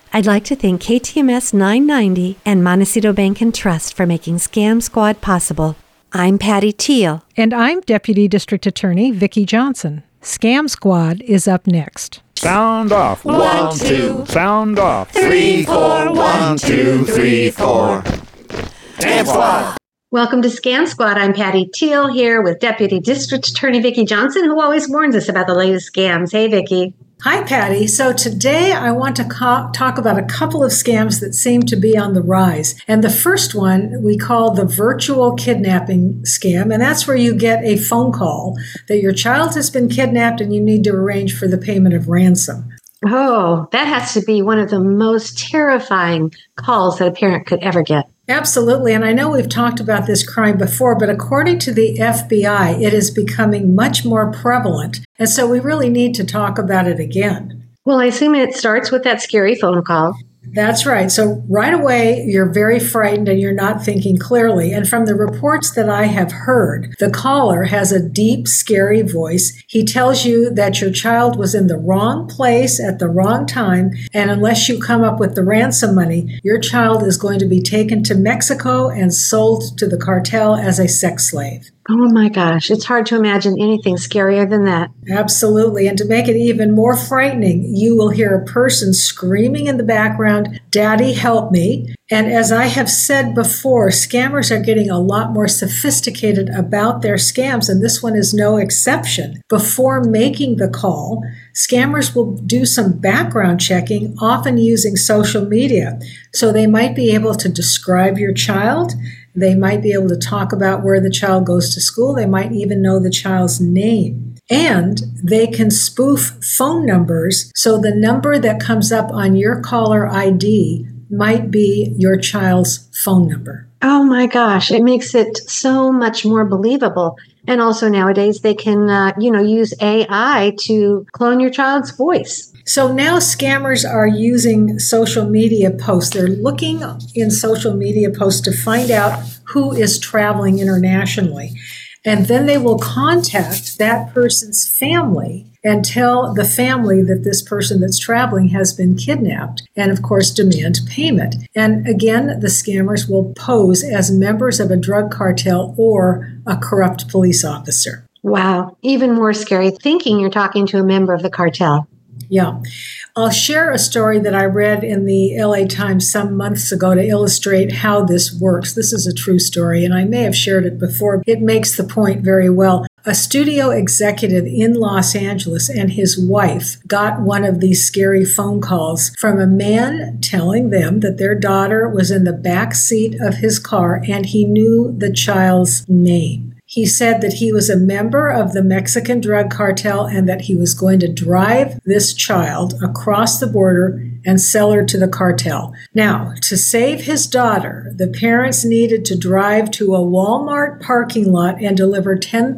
I'd like to thank KTMS 990 and Montecito Bank and Trust for making Scam Squad possible. I'm Patty Teal. And I'm Deputy District Attorney Vicki Johnson. Scam Squad is up next. Sound off. 1, 2. Sound off. 3, 4. 1, 2, 3, 4. Scam Squad. Welcome to Scam Squad. I'm Patty Teal here with Deputy District Attorney Vicki Johnson, who always warns us about the latest scams. Hey, Vicki. Hi, Patty. So today I want to talk about a couple of scams that seem to be on the rise. And the first one we call the virtual kidnapping scam. And that's where you get a phone call that your child has been kidnapped and you need to arrange for the payment of ransom. Oh, that has to be one of the most terrifying calls that a parent could ever get. Absolutely. And I know we've talked about this crime before, but according to the FBI, it is becoming much more prevalent. And so we really need to talk about it again. Well, I assume it starts with that scary phone call. That's right. So right away, you're very frightened and you're not thinking clearly. And from the reports that I have heard, the caller has a deep, scary voice. He tells you that your child was in the wrong place at the wrong time. And unless you come up with the ransom money, your child is going to be taken to Mexico and sold to the cartel as a sex slave. Oh my gosh, it's hard to imagine anything scarier than that. Absolutely. And to make it even more frightening, you will hear a person screaming in the background, "Daddy, help me." And as I have said before, scammers are getting a lot more sophisticated about their scams, and this one is no exception. Before making the call, scammers will do some background checking, often using social media. So they might be able to describe your child. They might be able to talk about where the child goes to school. They might even know the child's name. And they can spoof phone numbers, so the number that comes up on your caller ID might be your child's phone number. Oh my gosh, it makes it so much more believable. And also nowadays they can, use AI to clone your child's voice. So now scammers are using social media posts. They're looking in social media posts to find out who is traveling internationally. And then they will contact that person's family and tell the family that this person that's traveling has been kidnapped and, of course, demand payment. And again, the scammers will pose as members of a drug cartel or a corrupt police officer. Wow, even more scary thinking you're talking to a member of the cartel. Yeah. I'll share a story that I read in the LA Times some months ago to illustrate how this works. This is a true story, and I may have shared it before. It makes the point very well. A studio executive in Los Angeles and his wife got one of these scary phone calls from a man telling them that their daughter was in the back seat of his car and he knew the child's name. He said that he was a member of the Mexican drug cartel and that he was going to drive this child across the border and sell her to the cartel. Now, to save his daughter, the parents needed to drive to a Walmart parking lot and deliver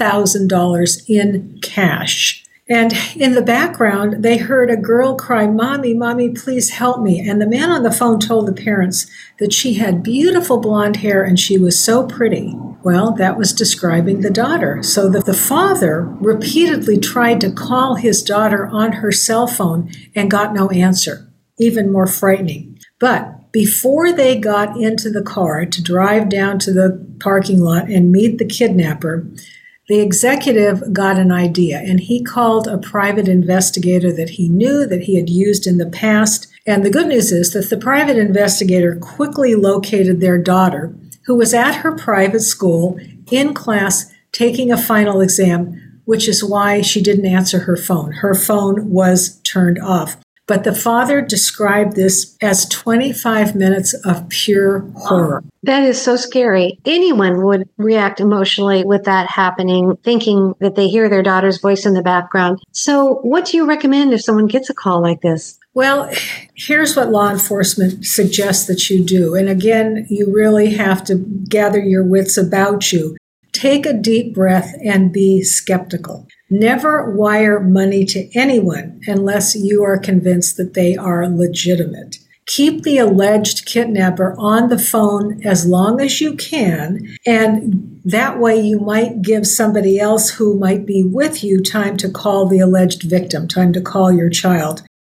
$10,000 in cash. And in the background, they heard a girl cry, "Mommy, Mommy, please help me." And the man on the phone told the parents that she had beautiful blonde hair and she was so pretty. Well, that was describing the daughter. So the father repeatedly tried to call his daughter on her cell phone and got no answer. Even more frightening. But before they got into the car to drive down to the parking lot and meet the kidnapper, the executive got an idea, and he called a private investigator that he knew that he had used in the past. And the good news is that the private investigator quickly located their daughter, who was at her private school in class taking a final exam, which is why she didn't answer her phone. Her phone was turned off. But the father described this as 25 minutes of pure horror. That is so scary. Anyone would react emotionally with that happening, thinking that they hear their daughter's voice in the background. So what do you recommend if someone gets a call like this? Well, here's what law enforcement suggests that you do. And again, you really have to gather your wits about you. Take a deep breath and be skeptical. Never wire money to anyone unless you are convinced that they are legitimate. Keep the alleged kidnapper on the phone as long as you can, and that way you might give somebody else who might be with you time to call the alleged victim, time to call your child.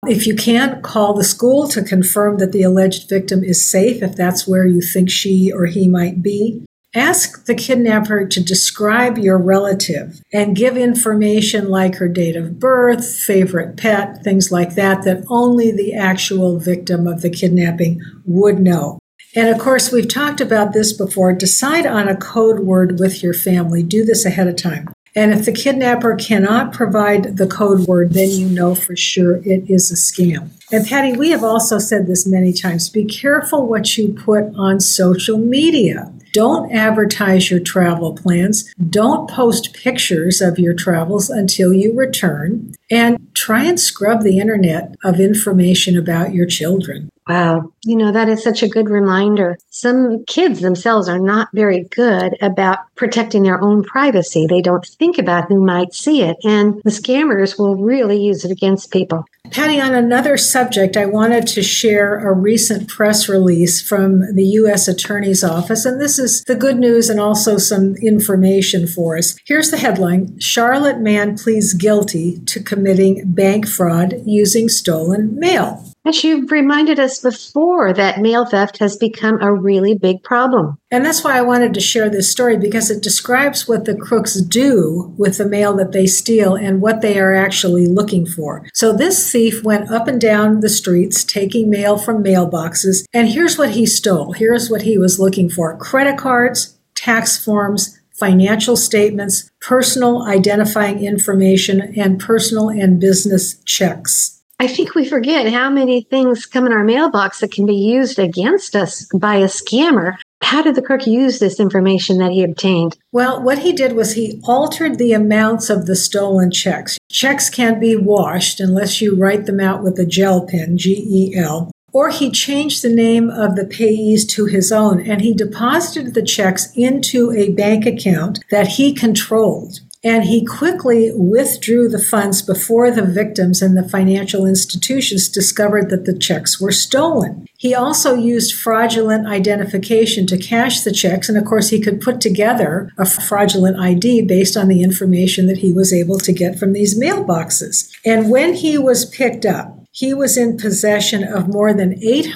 If you can't, call the school to confirm that the alleged victim is safe if that's where you think she or he might be. Ask the kidnapper to describe your relative and give information like her date of birth, favorite pet, things like that, that only the actual victim of the kidnapping would know. And of course, we've talked about this before. Decide on a code word with your family. Do this ahead of time. And if the kidnapper cannot provide the code word, then you know for sure it is a scam. And Patty, we have also said this many times. Be careful what you put on social media. Don't advertise your travel plans. Don't post pictures of your travels until you return. And try and scrub the internet of information about your children. Wow. That is such a good reminder. Some kids themselves are not very good about protecting their own privacy. They don't think about who might see it, and the scammers will really use it against people. Patty, on another subject, I wanted to share a recent press release from the U.S. Attorney's Office, and this is the good news and also some information for us. Here's the headline: Charlotte man pleads guilty to committing bank fraud using stolen mail. As you've reminded us before, that mail theft has become a really big problem. And that's why I wanted to share this story, because it describes what the crooks do with the mail that they steal and what they are actually looking for. So this thief went up and down the streets taking mail from mailboxes, and here's what he stole. Here's what he was looking for: credit cards, tax forms, financial statements, personal identifying information, and personal and business checks. I think we forget how many things come in our mailbox that can be used against us by a scammer. How did the crook use this information that he obtained? Well, what he did was he altered the amounts of the stolen checks. Checks can't be washed unless you write them out with a gel pen, G-E-L. Or he changed the name of the payees to his own, and he deposited the checks into a bank account that he controlled. And he quickly withdrew the funds before the victims and the financial institutions discovered that the checks were stolen. He also used fraudulent identification to cash the checks, and of course he could put together a fraudulent ID based on the information that he was able to get from these mailboxes. And when he was picked up, he was in possession of more than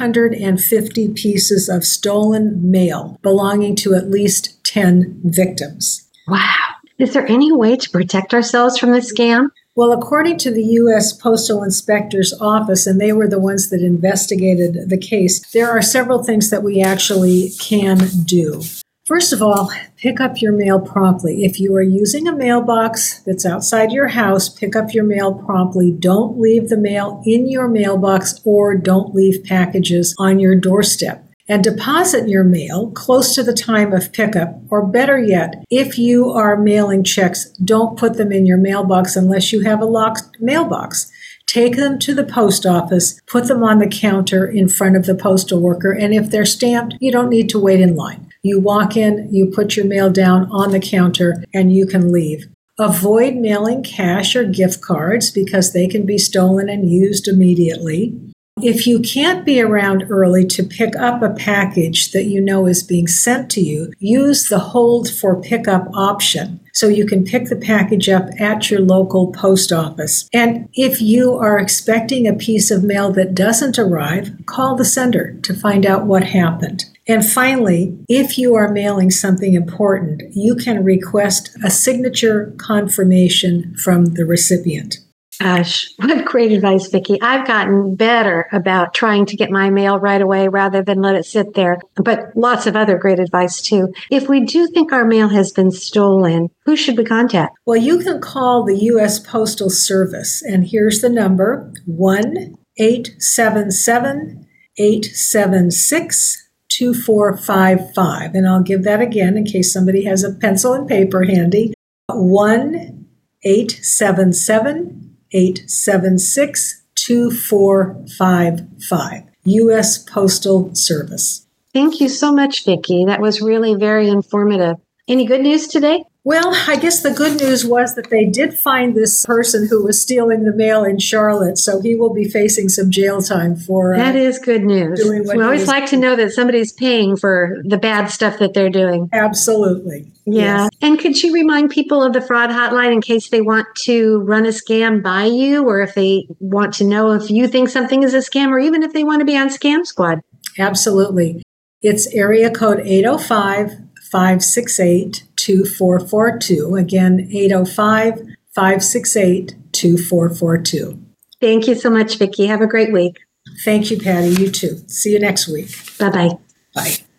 850 pieces of stolen mail belonging to at least 10 victims. Wow. Is there any way to protect ourselves from this scam? Well, according to the U.S. Postal Inspector's Office, and they were the ones that investigated the case, there are several things that we actually can do. First of all, pick up your mail promptly. If you are using a mailbox that's outside your house, pick up your mail promptly. Don't leave the mail in your mailbox, or don't leave packages on your doorstep. And deposit your mail close to the time of pickup, or better yet, if you are mailing checks, don't put them in your mailbox unless you have a locked mailbox. Take them to the post office, put them on the counter in front of the postal worker, and if they're stamped, you don't need to wait in line. You walk in, you put your mail down on the counter, and you can leave. Avoid mailing cash or gift cards because they can be stolen and used immediately. If you can't be around early to pick up a package that you know is being sent to you, use the hold for pickup option so you can pick the package up at your local post office. And if you are expecting a piece of mail that doesn't arrive, call the sender to find out what happened. And finally, if you are mailing something important, you can request a signature confirmation from the recipient. Gosh, what great advice, Vicki. I've gotten better about trying to get my mail right away rather than let it sit there, but lots of other great advice too. If we do think our mail has been stolen, who should we contact? Well, you can call the U.S. Postal Service, and here's the number: 1-877-876-2455. And I'll give that again in case somebody has a pencil and paper handy. 1-877-876-2455. U.S. Postal Service. Thank you so much, Vicki. That was really very informative. Any good news today? Well, I guess the good news was that they did find this person who was stealing the mail in Charlotte, so he will be facing some jail time for that is good news. We always like to know that somebody's paying for the bad stuff that they're doing. Absolutely. Yeah. Yes. And could you remind people of the fraud hotline in case they want to run a scam by you, or if they want to know if you think something is a scam, or even if they want to be on Scam Squad? Absolutely. It's area code 805-568-2442. Again, 805-568-2442. Thank you so much, Vicki. Have a great week. Thank you, Patty. You too. See you next week. Bye-bye. Bye.